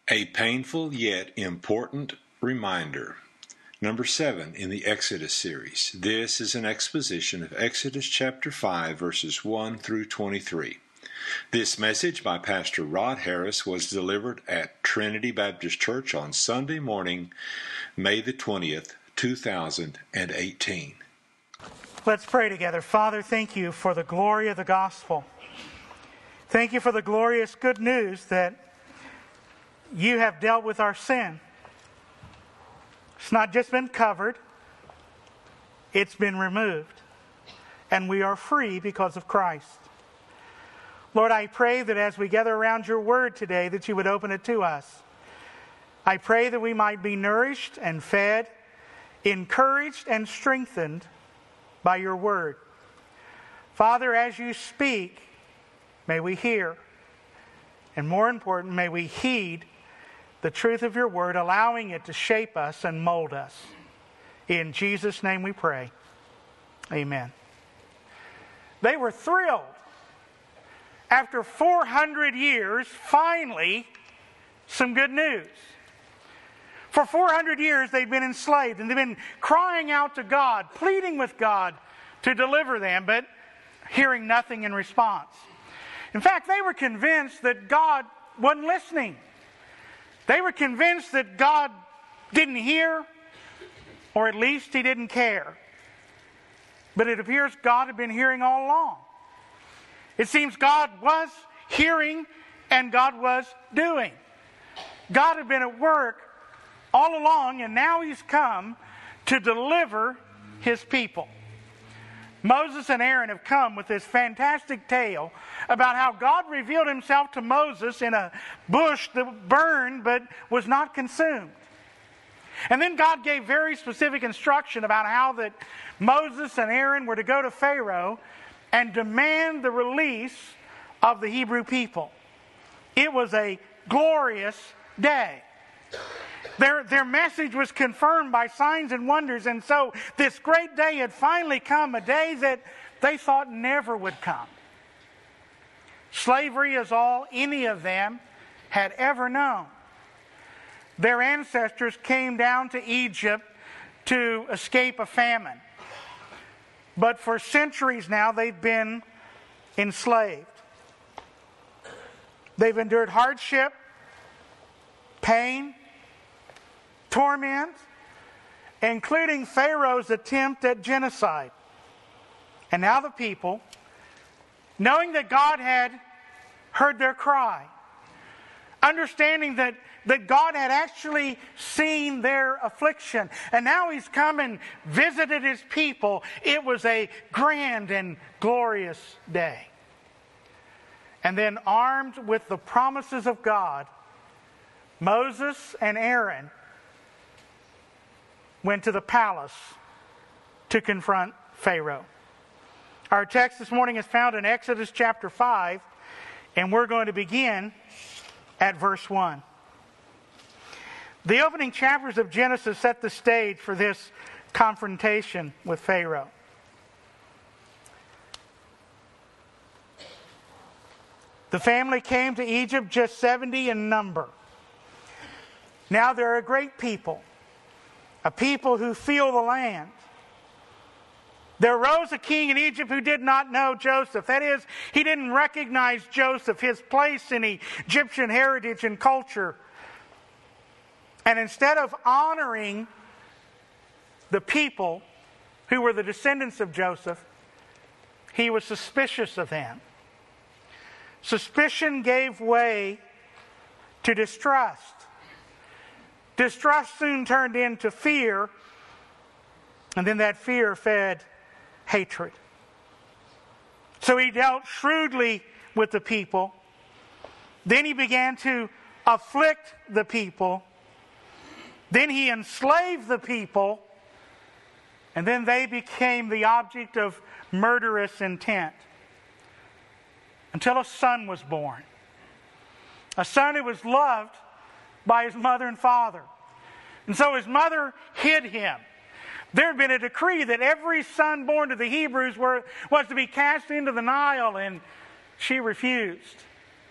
A painful yet important reminder. Number 7 in the Exodus series. This is an exposition of Exodus chapter 5, verses 1 through 23. This message by Pastor Rod Harris was delivered at Trinity Baptist Church on Sunday morning, May the 20th, 2018. Let's pray together. Father, thank you for the glory of the gospel. Thank you for the glorious good news that you have dealt with our sin. It's not just been covered, it's been removed. And we are free because of Christ. Lord, I pray that as we gather around your word today, that you would open it to us. I pray that we might be nourished and fed, encouraged and strengthened by your word. Father, as you speak, may we hear. And more important, may we heed the truth of your word, allowing it to shape us and mold us. In Jesus' name we pray. Amen. They were thrilled. After 400 years, finally, some good news. For 400 years, they'd been enslaved, and they've been crying out to God, pleading with God to deliver them, but hearing nothing in response. In fact, they were convinced that God wasn't listening. They were convinced that God didn't hear, or at least He didn't care. But it appears God had been hearing all along. It seems God was hearing and God was doing. God had been at work all along, and now He's come to deliver His people. Moses and Aaron have come with this fantastic tale about how God revealed Himself to Moses in a bush that burned but was not consumed. And then God gave very specific instruction about how that Moses and Aaron were to go to Pharaoh and demand the release of the Hebrew people. It was a glorious day. Their message was confirmed by signs and wonders, and so this great day had finally come, a day that they thought never would come. Slavery is all any of them had ever known. Their ancestors came down to Egypt to escape a famine. But for centuries now, they've been enslaved. They've endured hardship, pain, torment, including Pharaoh's attempt at genocide. And now the people, knowing that God had heard their cry, understanding that God had actually seen their affliction, and now He's come and visited His people, it was a grand and glorious day. And then, armed with the promises of God, Moses and Aaron went to the palace to confront Pharaoh. Our text this morning is found in Exodus chapter 5, and we're going to begin at verse 1. The opening chapters of Genesis set the stage for this confrontation with Pharaoh. The family came to Egypt just 70 in number. Now they're a great people, a people who feel the land. There arose a king in Egypt who did not know Joseph. That is, he didn't recognize Joseph, his place in Egyptian heritage and culture. And instead of honoring the people who were the descendants of Joseph, he was suspicious of them. Suspicion gave way to distrust. Distrust soon turned into fear, and then that fear fed hatred. So he dealt shrewdly with the people. Then he began to afflict the people. Then he enslaved the people. And then they became the object of murderous intent. Until a son was born. A son who was loved by his mother and father. And so his mother hid him. There had been a decree that every son born to the Hebrews was to be cast into the Nile, and she refused.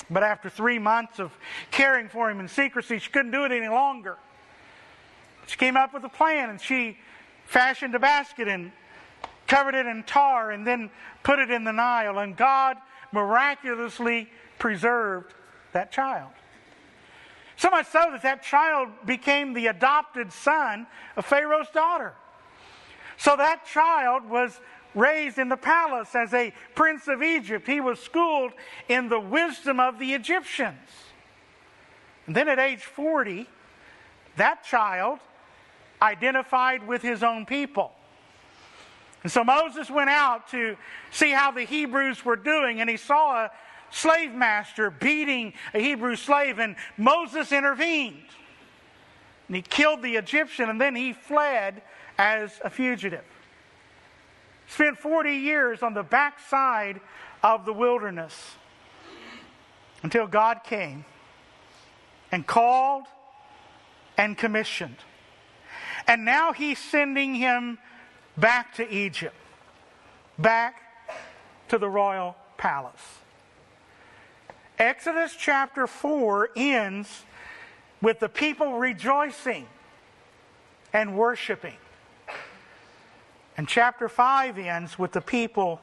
But after 3 months of caring for him in secrecy, she couldn't do it any longer. She came up with a plan, and she fashioned a basket and covered it in tar and then put it in the Nile. And God miraculously preserved that child. So much so that that child became the adopted son of Pharaoh's daughter. So that child was raised in the palace as a prince of Egypt. He was schooled in the wisdom of the Egyptians. And then at age 40, that child identified with his own people. And so Moses went out to see how the Hebrews were doing, and he saw a slave master beating a Hebrew slave, and Moses intervened. And he killed the Egyptian, and then he fled as a fugitive. Spent 40 years on the backside of the wilderness until God came and called and commissioned. And now he's sending him back to Egypt, back to the royal palace. Exodus chapter 4 ends with the people rejoicing and worshiping. And chapter 5 ends with the people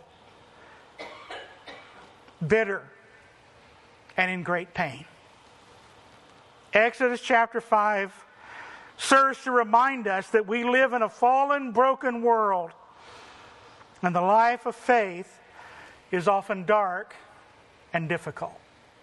bitter and in great pain. Exodus chapter 5 serves to remind us that we live in a fallen, broken world, and the life of faith is often dark and difficult.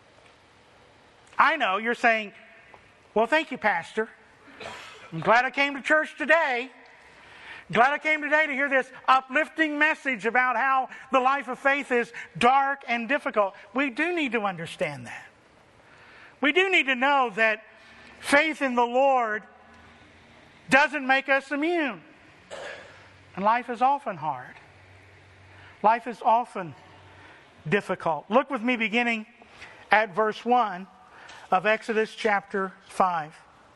I know you're saying, well, thank you, Pastor. I'm glad I came to church today. Glad I came today to hear this uplifting message about how the life of faith is dark and difficult. We do need to understand that. We do need to know that faith in the Lord doesn't make us immune. And life is often hard. Life is often difficult. Look with me beginning at verse 1 of Exodus chapter 5.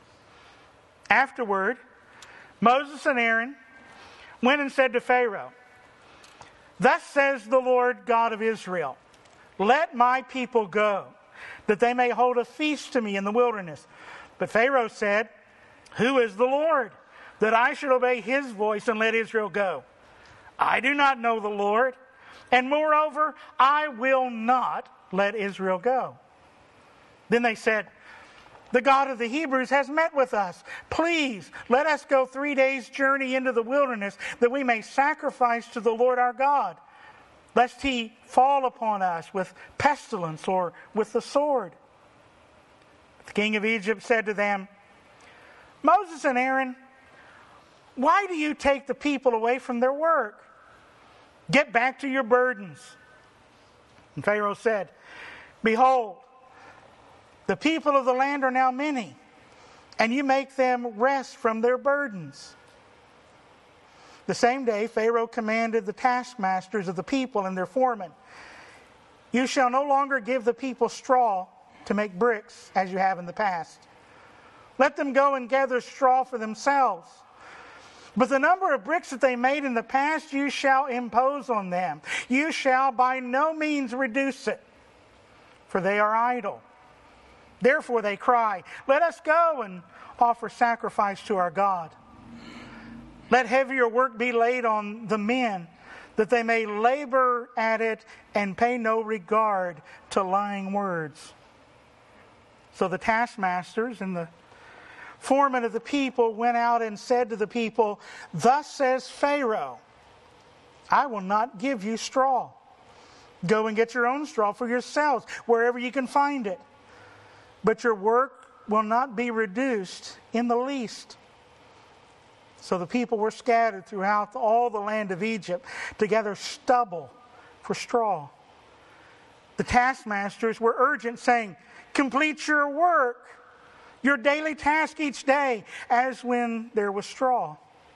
Afterward, Moses and Aaron went and said to Pharaoh, "Thus says the Lord God of Israel, let my people go, that they may hold a feast to me in the wilderness." But Pharaoh said, "Who is the Lord, that I should obey his voice and let Israel go? I do not know the Lord, and moreover, I will not let Israel go." Then they said, "The God of the Hebrews has met with us. Please, let us go 3 days' journey into the wilderness, that we may sacrifice to the Lord our God, lest he fall upon us with pestilence or with the sword." The king of Egypt said to them, "Moses and Aaron, why do you take the people away from their work? Get back to your burdens." And Pharaoh said, "Behold, the people of the land are now many, and you make them rest from their burdens." The same day Pharaoh commanded the taskmasters of the people and their foremen, "You shall no longer give the people straw to make bricks as you have in the past. Let them go and gather straw for themselves. But the number of bricks that they made in the past you shall impose on them. You shall by no means reduce it, for they are idle. Therefore they cry, 'Let us go and offer sacrifice to our God.' Let heavier work be laid on the men, that they may labor at it and pay no regard to lying words." So the taskmasters and the foremen of the people went out and said to the people, "Thus says Pharaoh, I will not give you straw. Go and get your own straw for yourselves, wherever you can find it. But your work will not be reduced in the least." So the people were scattered throughout all the land of Egypt to gather stubble for straw. The taskmasters were urgent, saying, "Complete your work, your daily task each day, as when there was straw."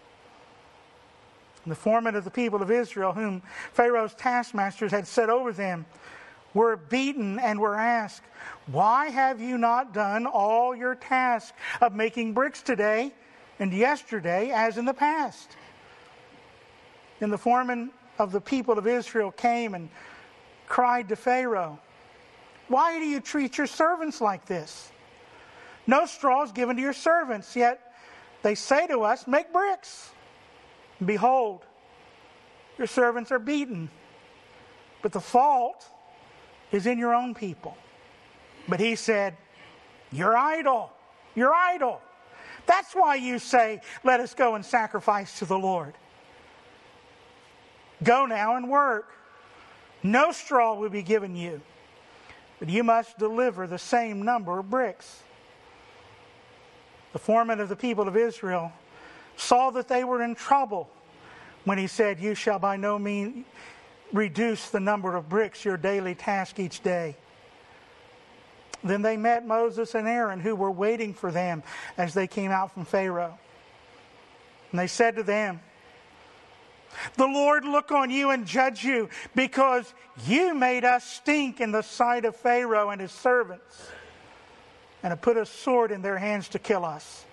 And the foremen of the people of Israel, whom Pharaoh's taskmasters had set over them, were beaten and were asked, "Why have you not done all your task of making bricks today and yesterday as in the past?" And the foreman of the people of Israel came and cried to Pharaoh, Why do you treat your servants like this? No straw is given to your servants, yet they say to us, make bricks. And behold, your servants are beaten. But the fault is in your own people. But he said, you're idle. You're idle. That's why you say, let us go and sacrifice to the Lord. Go now and work. No straw will be given you, but you must deliver the same number of bricks. The foreman of the people of Israel saw that they were in trouble when he said, you shall by no means reduce the number of bricks, your daily task each day. Then they met Moses and Aaron, who were waiting for them as they came out from Pharaoh. And they said to them, the Lord look on you and judge you, because you made us stink in the sight of Pharaoh and his servants, and have put a sword in their hands to kill us.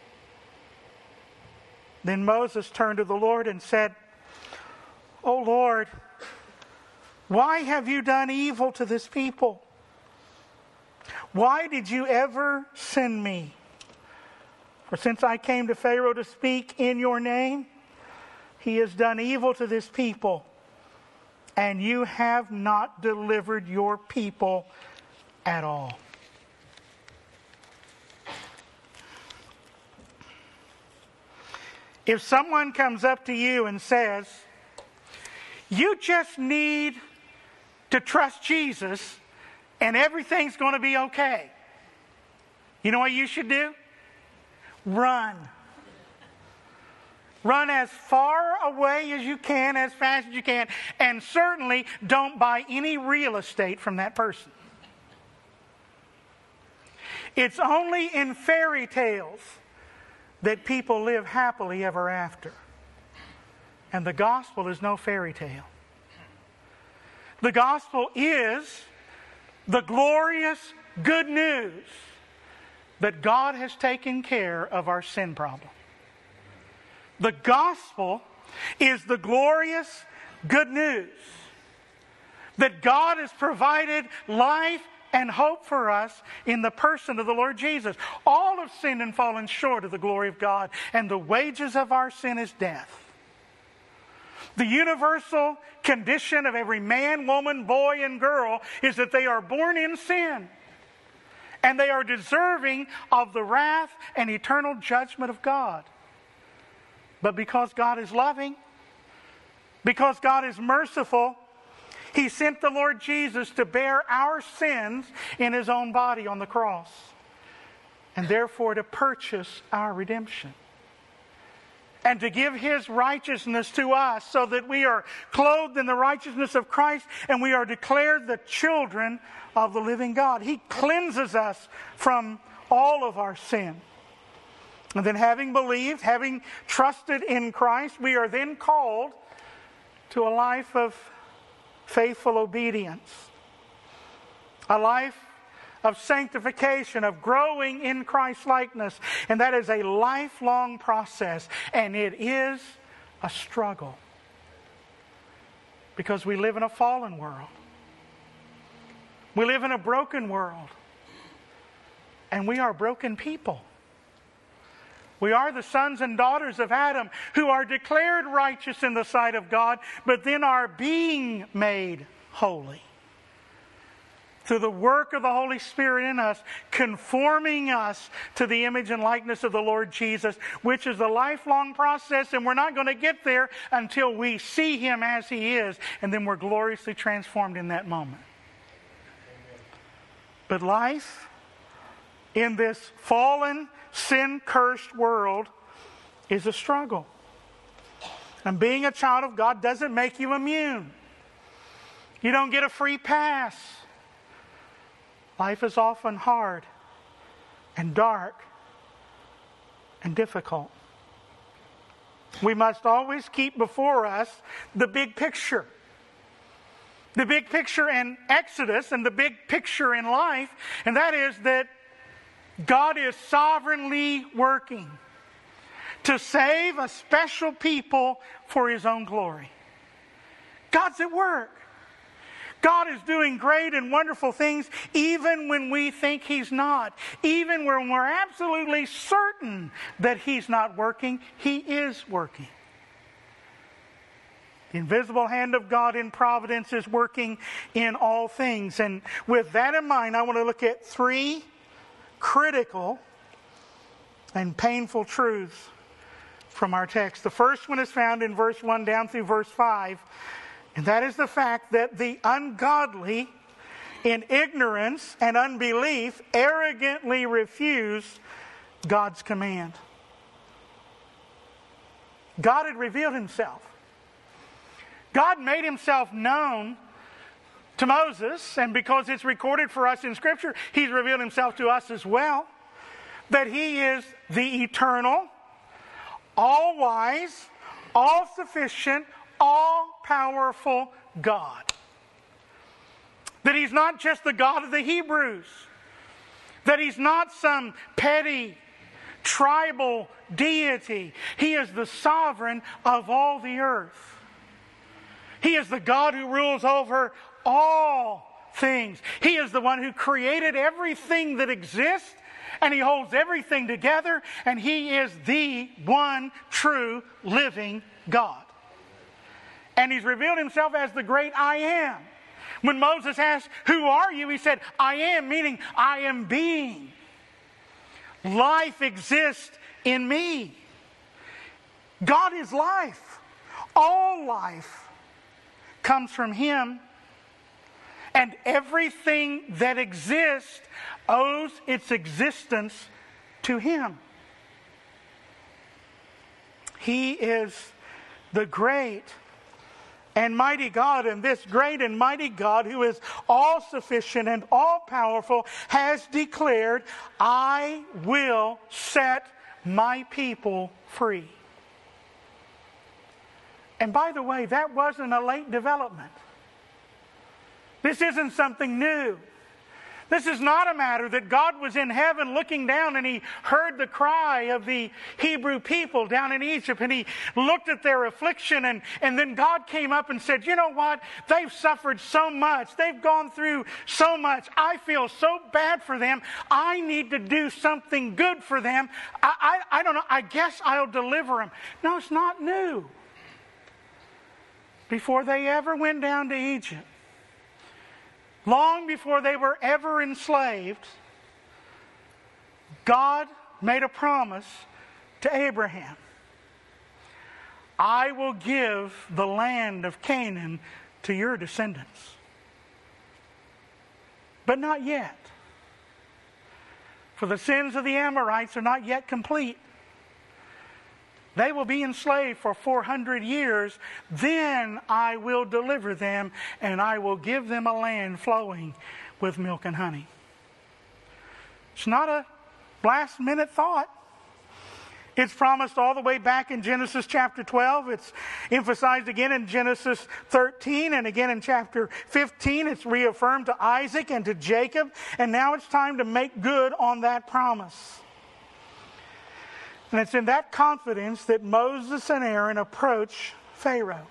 Then Moses turned to the Lord and said, O Lord, why have you done evil to this people? Why did you ever send me? For since I came to Pharaoh to speak in your name, he has done evil to this people, and you have not delivered your people at all. If someone comes up to you and says, you just need to trust Jesus and everything's going to be okay, you know what you should do? Run. Run as far away as you can, as fast as you can, and certainly don't buy any real estate from that person. It's only in fairy tales that people live happily ever after. And the gospel is no fairy tale. The gospel is the glorious good news that God has taken care of our sin problem. The gospel is the glorious good news that God has provided life and hope for us in the person of the Lord Jesus. All have sinned and fallen short of the glory of God, and the wages of our sin is death. The universal condition of every man, woman, boy, and girl is that they are born in sin, and they are deserving of the wrath and eternal judgment of God. But because God is loving, because God is merciful, He sent the Lord Jesus to bear our sins in His own body on the cross, and therefore to purchase our redemption, and to give His righteousness to us so that we are clothed in the righteousness of Christ and we are declared the children of the living God. He cleanses us from all of our sin. And then, having believed, having trusted in Christ, we are then called to a life of faithful obedience, a life of sanctification, of growing in Christ-likeness. And that is a lifelong process, and it is a struggle, because we live in a fallen world. We live in a broken world, and we are broken people. We are the sons and daughters of Adam, who are declared righteous in the sight of God, but then are being made holy through the work of the Holy Spirit in us, conforming us to the image and likeness of the Lord Jesus, which is a lifelong process, and we're not going to get there until we see Him as He is, and then we're gloriously transformed in that moment. But life in this fallen, sin-cursed world is a struggle. And being a child of God doesn't make you immune. You don't get a free pass. Life is often hard and dark and difficult. We must always keep before us the big picture. The big picture in Exodus and the big picture in life, and that is that God is sovereignly working to save a special people for His own glory. God's at work. God is doing great and wonderful things even when we think He's not. Even when we're absolutely certain that He's not working, He is working. The invisible hand of God in providence is working in all things. And with that in mind, I want to look at three critical and painful truths from our text. The first one is found in verse 1 down through verse 5. And that is the fact that the ungodly, in ignorance and unbelief, arrogantly refuse God's command. God had revealed Himself. God made Himself known to Moses, and because it's recorded for us in Scripture, He's revealed Himself to us as well, that He is the eternal, all-wise, all-sufficient, all-powerful God. That He's not just the God of the Hebrews. That He's not some petty, tribal deity. He is the sovereign of all the earth. He is the God who rules over all things. He is the one who created everything that exists, and He holds everything together, and He is the one true living God. And He's revealed Himself as the great I am. When Moses asked, "Who are you?" he said, "I am," meaning I am being. Life exists in me. God is life. All life comes from Him. And everything that exists owes its existence to Him. He is the great and mighty God, and this great and mighty God, who is all-sufficient and all-powerful, has declared, "I will set my people free." And by the way, that wasn't a late development. This isn't something new. This is not a matter that God was in heaven looking down and He heard the cry of the Hebrew people down in Egypt, and He looked at their affliction, and then God came up and said, "You know what? They've suffered so much. They've gone through so much. I feel so bad for them. I need to do something good for them. I don't know. I guess I'll deliver them." No, it's not new. Before they ever went down to Egypt, long before they were ever enslaved, God made a promise to Abraham. "I will give the land of Canaan to your descendants." But not yet. For the sins of the Amorites are not yet complete. They will be enslaved for 400 years. Then I will deliver them, and I will give them a land flowing with milk and honey. It's not a last-minute thought. It's promised all the way back in Genesis chapter 12. It's emphasized again in Genesis 13, and again in chapter 15. It's reaffirmed to Isaac and to Jacob. And now it's time to make good on that promise. And it's in that confidence that Moses and Aaron approach Pharaoh.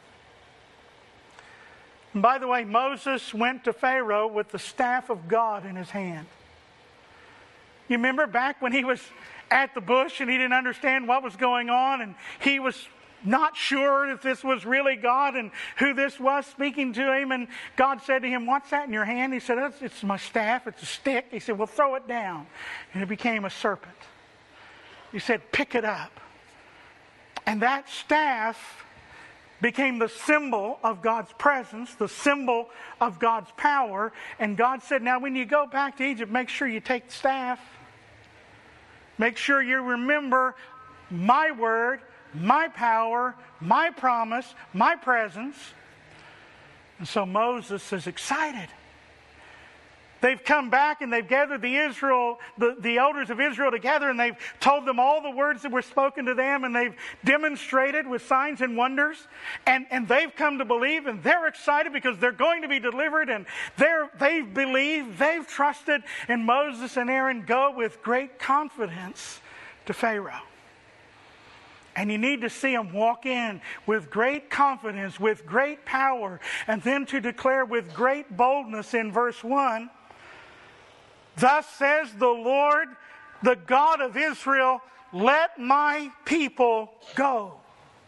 And by the way, Moses went to Pharaoh with the staff of God in his hand. You remember back when he was at the bush and he didn't understand what was going on, and he was not sure if this was really God and who this was speaking to him, and God said to him, "What's that in your hand?" He said, "It's my staff, it's a stick." He said, "Well, throw it down." And it became a serpent. He said, "Pick it up." And that staff became the symbol of God's presence, the symbol of God's power. And God said, "Now when you go back to Egypt, make sure you take the staff. Make sure you remember my word, my power, my promise, my presence." And so Moses is excited. They've come back and they've gathered the elders of Israel together, and they've told them all the words that were spoken to them, and they've demonstrated with signs and wonders, and they've come to believe, and they're excited because they're going to be delivered, and they've believed, they've trusted, and Moses and Aaron go with great confidence to Pharaoh. And you need to see them walk in with great confidence, with great power, and then to declare with great boldness in verse 1, "Thus says the Lord, the God of Israel, let my people go."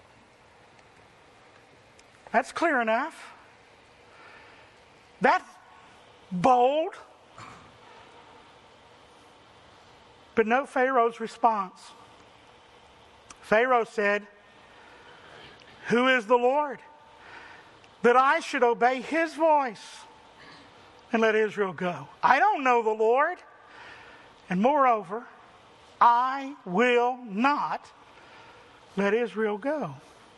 That's clear enough. That's bold. But note Pharaoh's response. Pharaoh said, "Who is the Lord, that I should obey his voice and let Israel go? I don't know the Lord, and moreover, I will not let Israel go."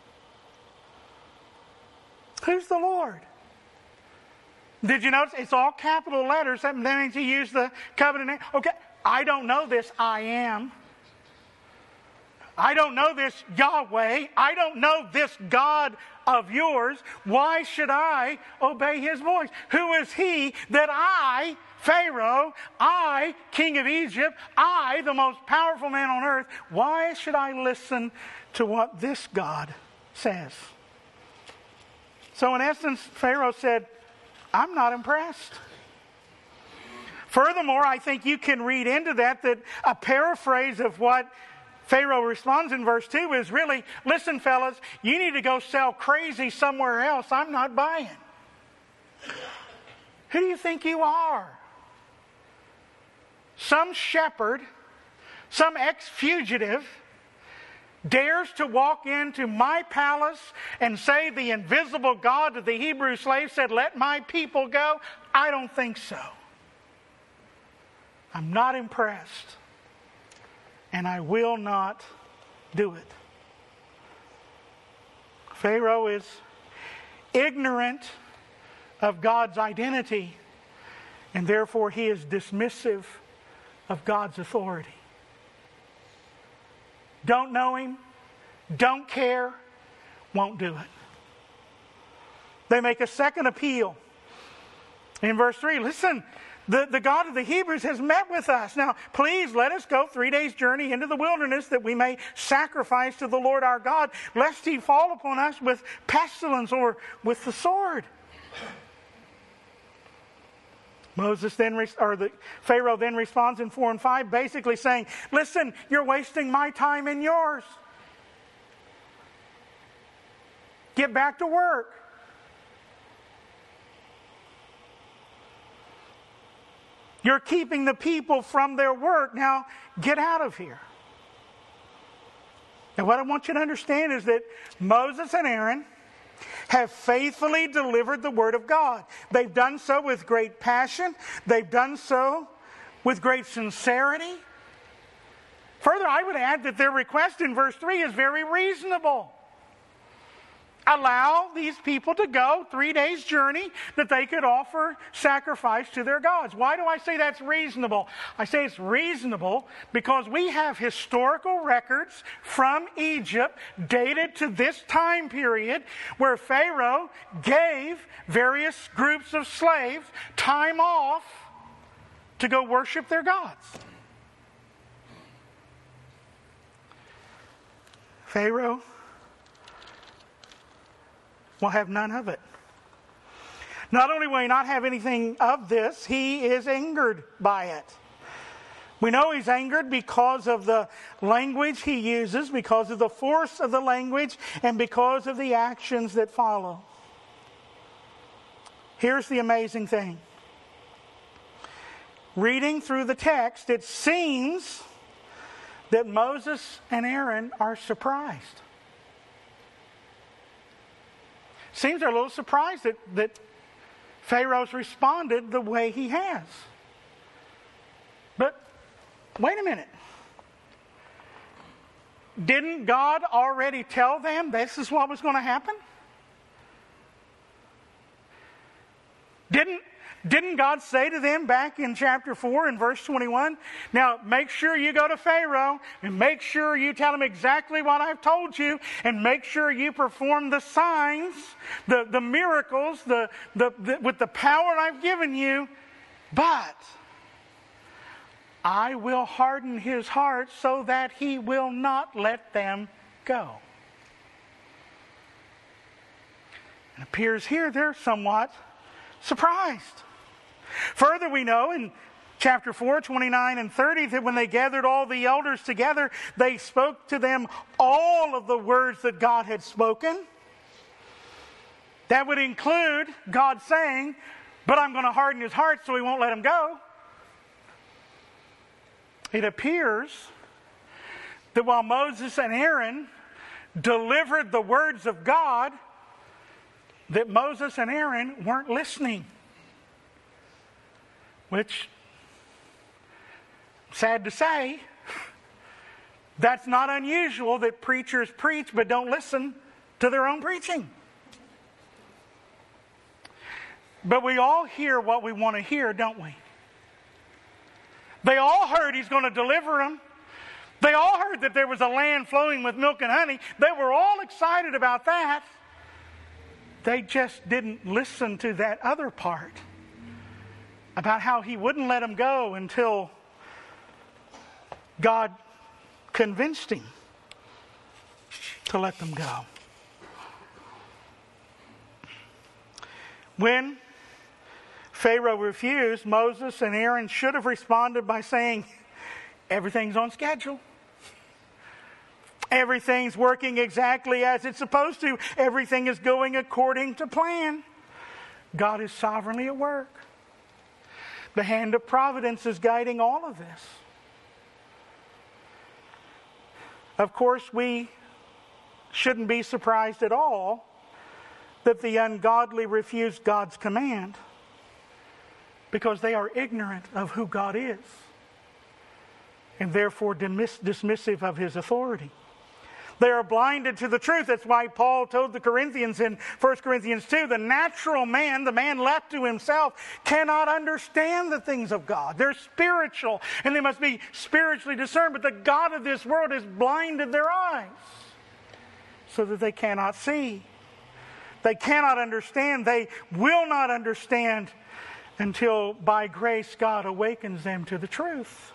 Who's the Lord? Did you notice it's all capital letters? That means he used the covenant name. Okay, I don't know this I am. I don't know this Yahweh. I don't know this God of yours. Why should I obey his voice? Who is he that I, Pharaoh, I, king of Egypt, I, the most powerful man on earth, why should I listen to what this God says? So in essence, Pharaoh said, I'm not impressed. Furthermore, I think you can read into that a paraphrase of what Pharaoh responds in verse 2 is really, listen, fellas, you need to go sell crazy somewhere else. I'm not buying. Who do you think you are? Some shepherd, some ex-fugitive, dares to walk into my palace and say the invisible God of the Hebrew slave said, let my people go? I don't think so. I'm not impressed. And I will not do it. Pharaoh is ignorant of God's identity, and therefore he is dismissive of God's authority. Don't know him, don't care, won't do it. They make a second appeal. In verse 3, listen, the God of the Hebrews has met with us. Now, please let us go 3 days' journey into the wilderness that we may sacrifice to the Lord our God, lest he fall upon us with pestilence or with the sword. Pharaoh then responds in 4 and 5, basically saying, listen, you're wasting my time and yours. Get back to work. You're keeping the people from their work. Now, get out of here. Now, what I want you to understand is that Moses and Aaron have faithfully delivered the word of God. They've done so with great passion. They've done so with great sincerity. Further, I would add that their request in verse 3 is very reasonable. Allow these people to go 3 days' journey that they could offer sacrifice to their gods. Why do I say that's reasonable? I say it's reasonable because we have historical records from Egypt dated to this time period where Pharaoh gave various groups of slaves time off to go worship their gods. Pharaoh will have none of it. Not only will he not have anything of this, he is angered by it. We know he's angered because of the language he uses, because of the force of the language, and because of the actions that follow. Here's the amazing thing. Reading through the text, it seems that Moses and Aaron are surprised. Seems they're a little surprised that Pharaoh's responded the way he has. But wait a minute. Didn't God already tell them this is what was going to happen? Didn't God say to them back in chapter 4 and verse 21, now make sure you go to Pharaoh and make sure you tell him exactly what I've told you and make sure you perform the signs, the miracles, with the power I've given you, but I will harden his heart so that he will not let them go. It appears here they're somewhat surprised. Further, we know in chapter 4, 29 and 30, that when they gathered all the elders together, they spoke to them all of the words that God had spoken. That would include God saying, but I'm going to harden his heart so he won't let him go. It appears that while Moses and Aaron delivered the words of God, that Moses and Aaron weren't listening. Which, sad to say, that's not unusual that preachers preach but don't listen to their own preaching. But we all hear what we want to hear, don't we? They all heard he's going to deliver them. They all heard that there was a land flowing with milk and honey. They were all excited about that. They just didn't listen to that other part about how he wouldn't let them go until God convinced him to let them go. When Pharaoh refused, Moses and Aaron should have responded by saying, everything's on schedule. Everything's working exactly as it's supposed to. Everything is going according to plan. God is sovereignly at work. The hand of providence is guiding all of this. Of course, we shouldn't be surprised at all that the ungodly refuse God's command, because they are ignorant of who God is and therefore dismissive of his authority. They are blinded to the truth. That's why Paul told the Corinthians in 1 Corinthians 2, the natural man, the man left to himself, cannot understand the things of God. They're spiritual and they must be spiritually discerned, but the God of this world has blinded their eyes so that they cannot see. They cannot understand. They will not understand until by grace God awakens them to the truth.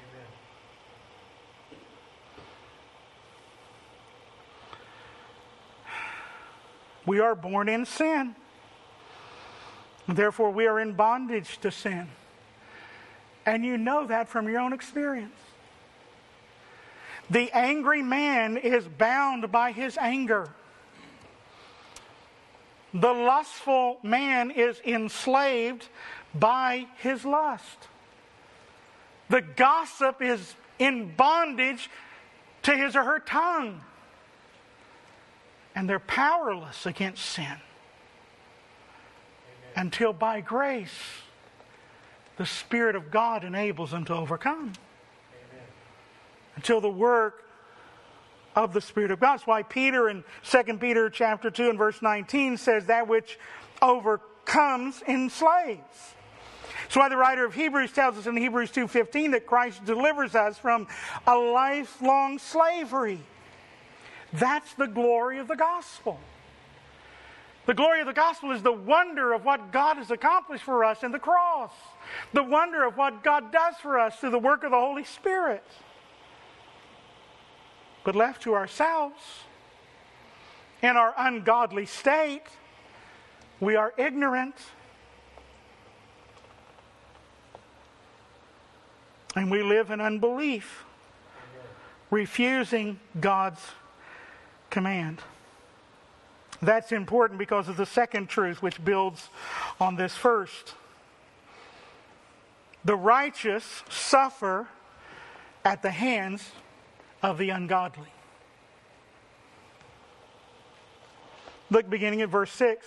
We are born in sin. Therefore, we are in bondage to sin. And you know that from your own experience. The angry man is bound by his anger. The lustful man is enslaved by his lust. The gossip is in bondage to his or her tongue. And they're powerless against sin. Amen. Until by grace, the Spirit of God enables them to overcome. Amen. Until the work of the Spirit of God. That's why Peter in 2 Peter chapter 2 and verse 19 says that which overcomes enslaves. That's why the writer of Hebrews tells us in Hebrews 2:15 that Christ delivers us from a lifelong slavery. That's the glory of the gospel. The glory of the gospel is the wonder of what God has accomplished for us in the cross. The wonder of what God does for us through the work of the Holy Spirit. But left to ourselves, in our ungodly state, we are ignorant. And we live in unbelief, refusing God's command. That's important because of the second truth which builds on this first. The righteous suffer at the hands of the ungodly. Look beginning at verse 6.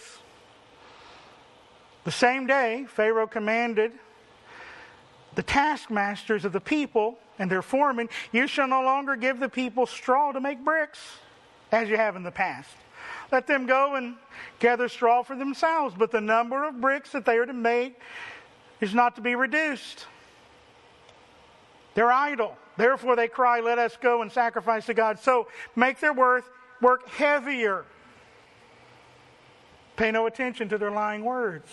The same day Pharaoh commanded the taskmasters of the people and their foremen, you shall no longer give the people straw to make bricks, as you have in the past. Let them go and gather straw for themselves, but the number of bricks that they are to make is not to be reduced. They're idle. Therefore they cry, let us go and sacrifice to God. So make their work heavier. Pay no attention to their lying words.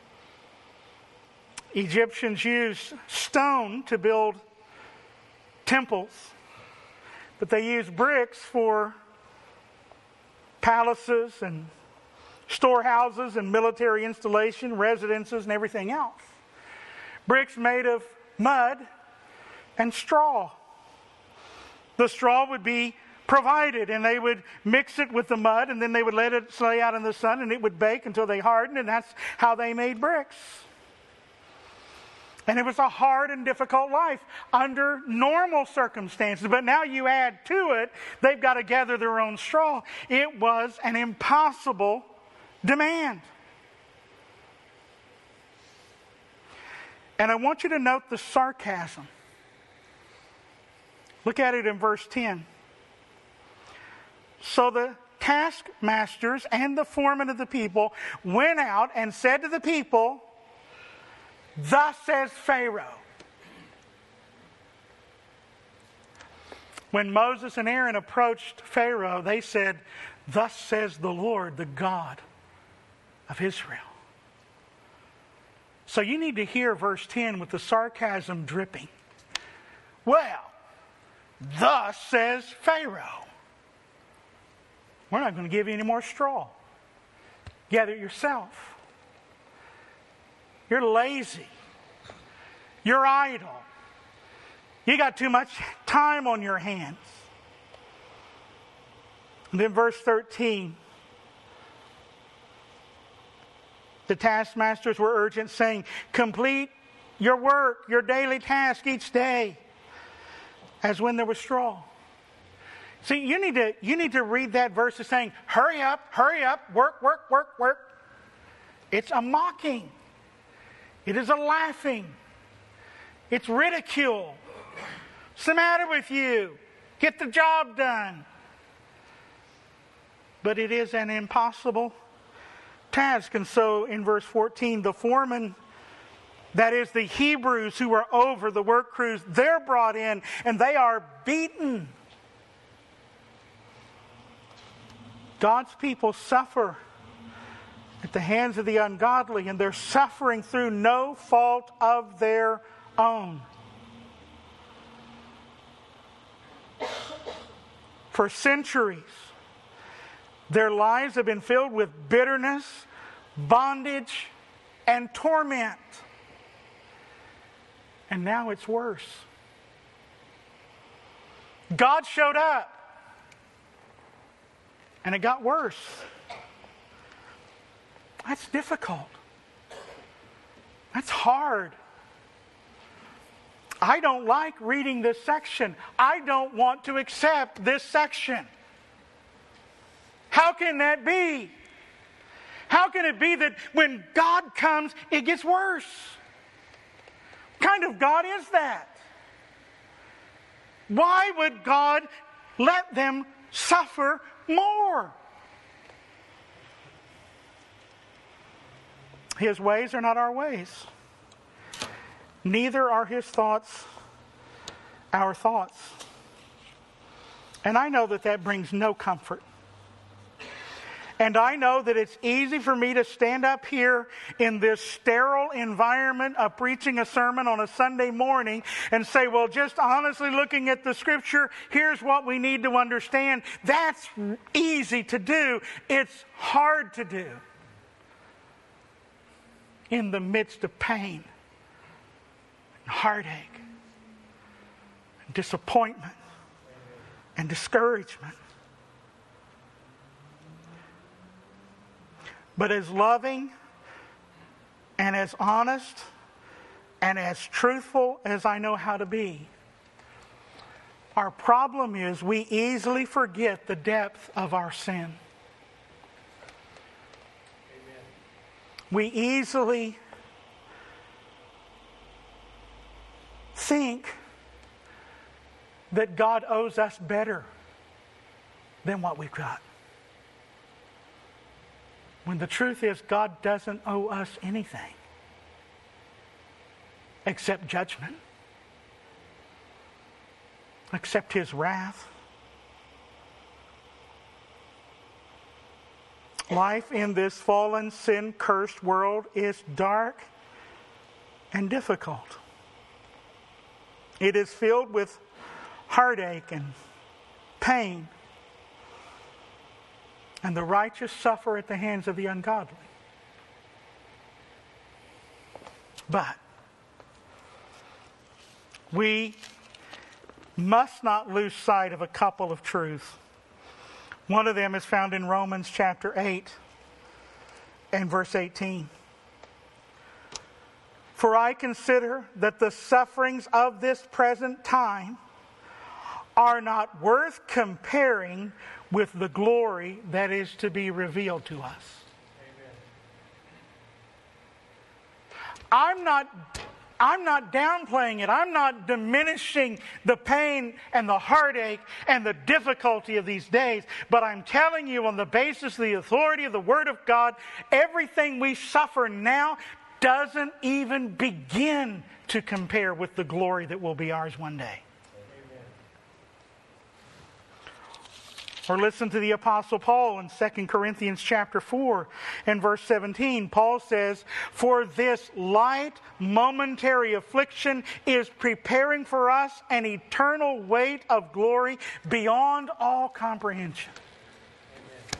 Egyptians used stone to build temples, but they used bricks for palaces and storehouses and military installation, residences, and everything else. Bricks made of mud and straw. The straw would be provided, and they would mix it with the mud, and then they would let it lay out in the sun, and it would bake until they hardened, and that's how they made bricks. And it was a hard and difficult life under normal circumstances. But now you add to it, they've got to gather their own straw. It was an impossible demand. And I want you to note the sarcasm. Look at it in verse 10. So the taskmasters and the foremen of the people went out and said to the people, "Thus says Pharaoh." When Moses and Aaron approached Pharaoh, they said, "Thus says the Lord, the God of Israel." So you need to hear verse 10 with the sarcasm dripping. Well, thus says Pharaoh. We're not going to give you any more straw. Gather it yourself. You're lazy. You're idle. You got too much time on your hands. And then verse 13. The taskmasters were urgent, saying, "Complete your work, your daily task each day, as when there was straw." See, you need to read that verse as saying, hurry up, work, work, work, work. It's a mocking. It is a laughing. It's ridicule. What's the matter with you? Get the job done. But it is an impossible task. And so in verse 14, the foreman, that is the Hebrews who are over the work crews, they're brought in and they are beaten. God's people suffer at the hands of the ungodly, and they're suffering through no fault of their own. For centuries, their lives have been filled with bitterness, bondage, and torment. And now it's worse. God showed up, and it got worse. That's difficult. That's hard. I don't like reading this section. I don't want to accept this section. How can that be? How can it be that when God comes, it gets worse? What kind of God is that? Why would God let them suffer more? His ways are not our ways. Neither are His thoughts our thoughts. And I know that that brings no comfort. And I know that it's easy for me to stand up here in this sterile environment of preaching a sermon on a Sunday morning and say, well, just honestly looking at the Scripture, here's what we need to understand. That's easy to do. It's hard to do in the midst of pain, and heartache, and disappointment, and discouragement. But as loving and as honest and as truthful as I know how to be, our problem is we easily forget the depth of our sin. Amen. We easily think that God owes us better than what we've got. When the truth is, God doesn't owe us anything except judgment, except His wrath. Life in this fallen, sin-cursed world is dark and difficult. It is filled with heartache and pain. And the righteous suffer at the hands of the ungodly. But we must not lose sight of a couple of truths. One of them is found in Romans chapter 8 and verse 18. For I consider that the sufferings of this present time are not worth comparing with the glory that is to be revealed to us. I'm not downplaying it. I'm not diminishing the pain and the heartache and the difficulty of these days. But I'm telling you, on the basis of the authority of the Word of God, everything we suffer now doesn't even begin to compare with the glory that will be ours one day. Or listen to the Apostle Paul in 2 Corinthians chapter 4 and verse 17. Paul says, for this light momentary affliction is preparing for us an eternal weight of glory beyond all comprehension. Amen.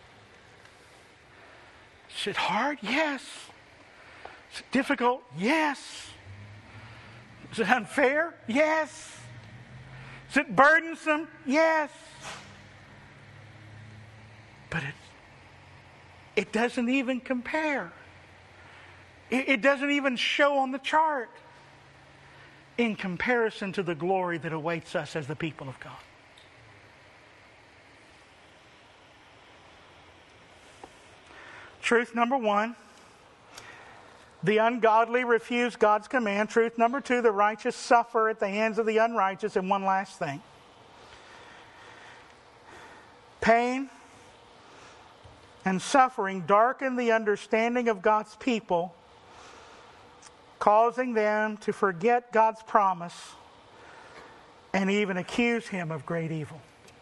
Is it hard? Yes. Is it difficult? Yes. Is it unfair? Yes. Is it burdensome? Yes. But it doesn't even compare. It doesn't even show on the chart in comparison to the glory that awaits us as the people of God. Truth number one, the ungodly refuse God's command. Truth number two, the righteous suffer at the hands of the unrighteous. And one last thing. Pain and suffering darken the understanding of God's people, causing them to forget God's promise and even accuse Him of great evil.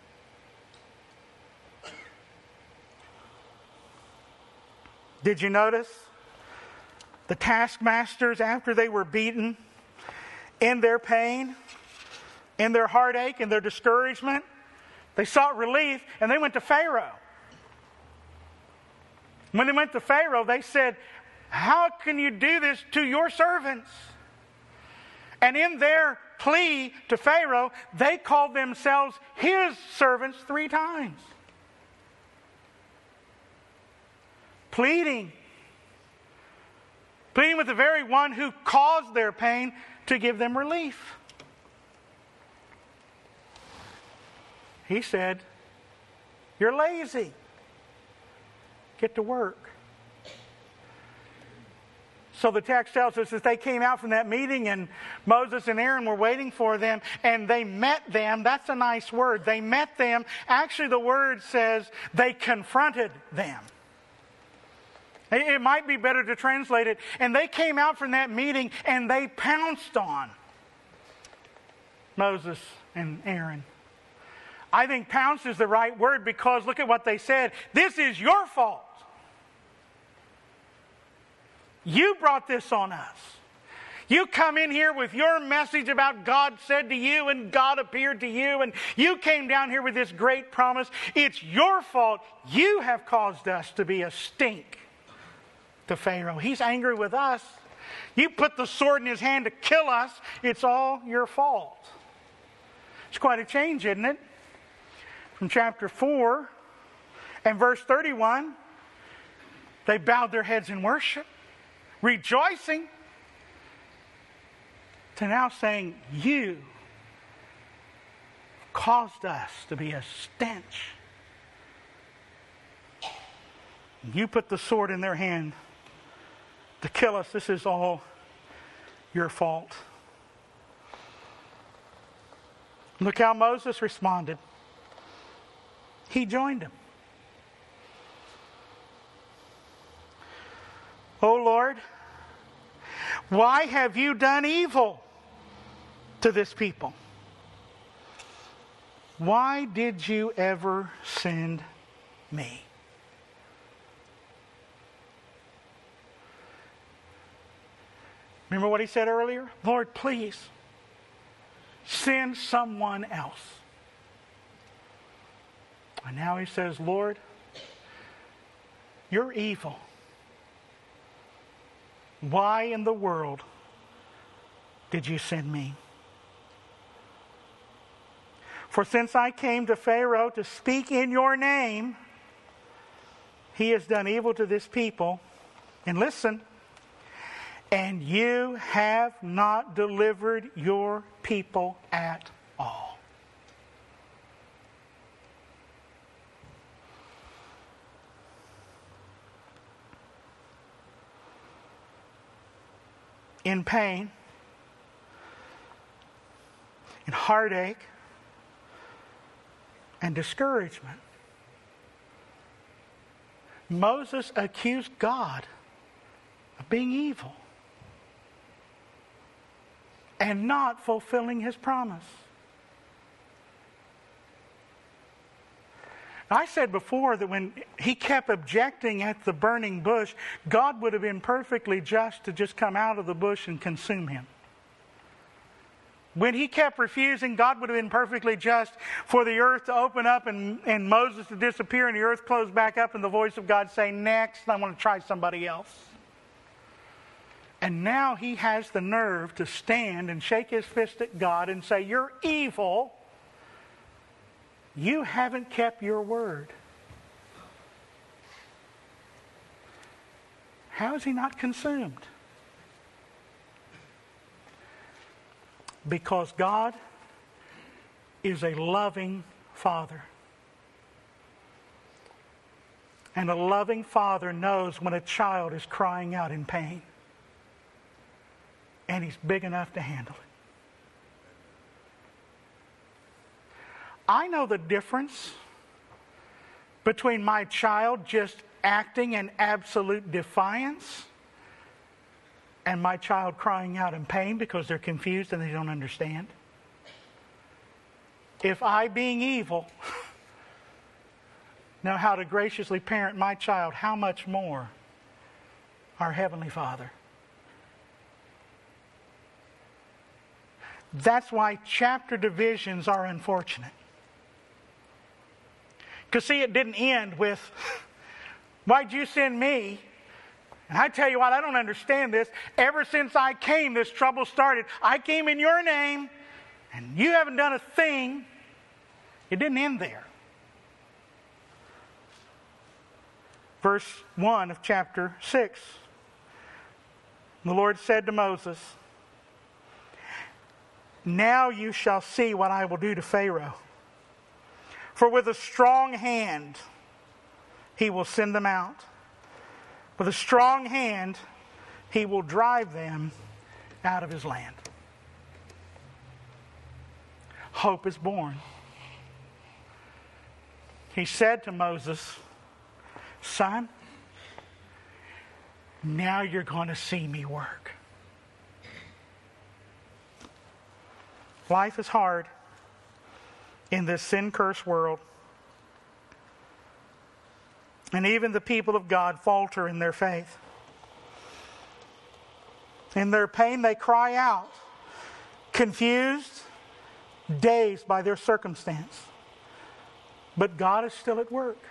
Did you notice the taskmasters, after they were beaten, in their pain, in their heartache, in their discouragement, they sought relief and they went to Pharaoh. When they went to Pharaoh, they said, how can you do this to your servants? And in their plea to Pharaoh, they called themselves his servants 3 times. Pleading with the very one who caused their pain to give them relief. He said, you're lazy. Get to work. So the text tells us that they came out from that meeting and Moses and Aaron were waiting for them and they met them. That's a nice word. They met them. Actually, the word says they confronted them. It might be better to translate it. And they came out from that meeting and they pounced on Moses and Aaron. I think pounce is the right word because look at what they said. This is your fault. You brought this on us. You come in here with your message about God said to you and God appeared to you and you came down here with this great promise. It's your fault. You have caused us to be a stink to Pharaoh. He's angry with us. You put the sword in his hand to kill us. It's all your fault. It's quite a change, isn't it? From chapter 4 and verse 31, they bowed their heads in worship, rejoicing, to now saying, you caused us to be a stench. You put the sword in their hand to kill us. This is all your fault. Look how Moses responded. He joined him. Oh Lord, why have you done evil to this people? Why did you ever send me? Remember what he said earlier? Lord, please, Send someone else. And now he says, Lord, you're evil. Why in the world did you send me? For since I came to Pharaoh to speak in your name, he has done evil to this people. And listen, and you have not delivered your people at all. In pain, in heartache, and discouragement, Moses accused God of being evil and not fulfilling his promise. I said before that when he kept objecting at the burning bush, God would have been perfectly just to just come out of the bush and consume him. When he kept refusing, God would have been perfectly just for the earth to open up and Moses to disappear and the earth closed back up and the voice of God say, next, I want to try somebody else. And now he has the nerve to stand and shake his fist at God and say, you're evil. You haven't kept your word. How is he not consumed? Because God is a loving Father. And a loving Father knows when a child is crying out in pain. And he's big enough to handle it. I know the difference between my child just acting in absolute defiance and my child crying out in pain because they're confused and they don't understand. If I, being evil, know how to graciously parent my child, how much more our Heavenly Father? That's why chapter divisions are unfortunate. Because see, it didn't end with, why'd you send me? And I tell you what, I don't understand this. Ever since I came, this trouble started. I came in your name, and you haven't done a thing. It didn't end there. Verse 1 of chapter 6. The Lord said to Moses, now you shall see what I will do to Pharaoh. For with a strong hand he will send them out. With a strong hand he will drive them out of his land. Hope is born. He said to Moses, son, now you're going to see me work. Life is hard in this sin-cursed world. And even the people of God falter in their faith. In their pain, they cry out, confused, dazed by their circumstance. But God is still at work.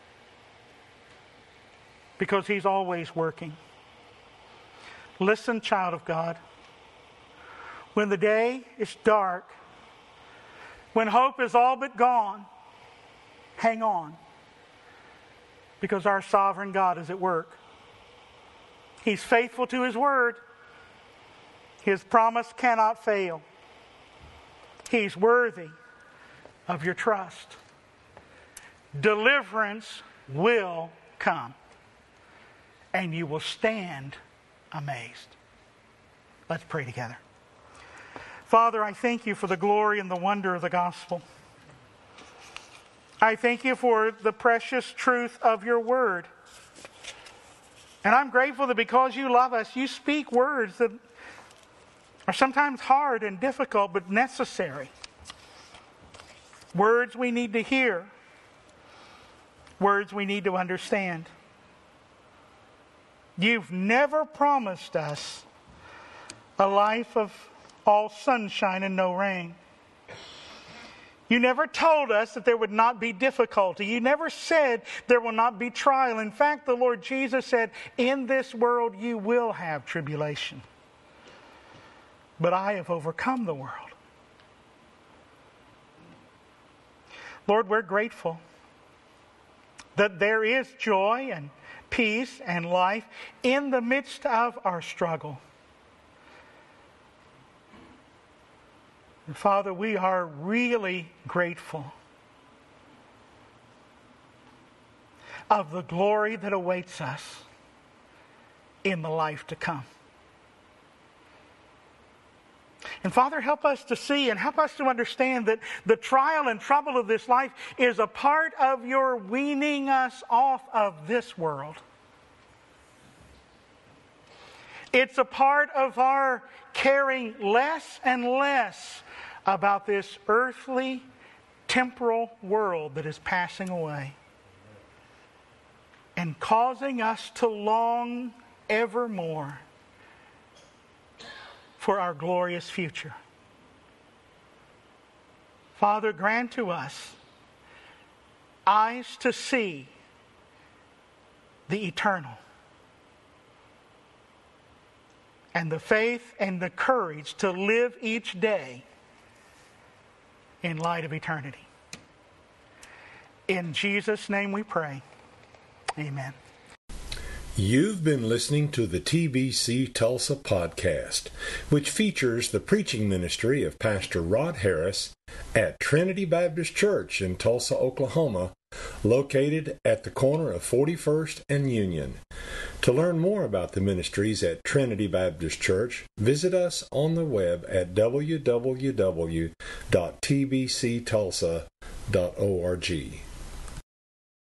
Because He's always working. Listen, child of God. When the day is dark, when hope is all but gone, hang on. Because our sovereign God is at work. He's faithful to His word. His promise cannot fail. He's worthy of your trust. Deliverance will come. And you will stand amazed. Let's pray together. Father, I thank you for the glory and the wonder of the gospel. I thank you for the precious truth of your word. And I'm grateful that because you love us, you speak words that are sometimes hard and difficult, but necessary. Words we need to hear. Words we need to understand. You've never promised us a life of all sunshine and no rain. You never told us that there would not be difficulty. You never said there will not be trial. In fact, the Lord Jesus said, in this world you will have tribulation. But I have overcome the world. Lord, we're grateful that there is joy and peace and life in the midst of our struggle. And Father, we are really grateful of the glory that awaits us in the life to come. And Father, help us to see and help us to understand that the trial and trouble of this life is a part of your weaning us off of this world. It's a part of our caring less and less about this earthly, temporal world that is passing away, and causing us to long evermore for our glorious future. Father, grant to us eyes to see the eternal, and the faith and the courage to live each day in light of eternity. In Jesus' name we pray. Amen. You've been listening to the TBC Tulsa podcast, which features the preaching ministry of Pastor Rod Harris at Trinity Baptist Church in Tulsa, Oklahoma, located at the corner of 41st and Union. To learn more about the ministries at Trinity Baptist Church, visit us on the web at www.tbctulsa.org.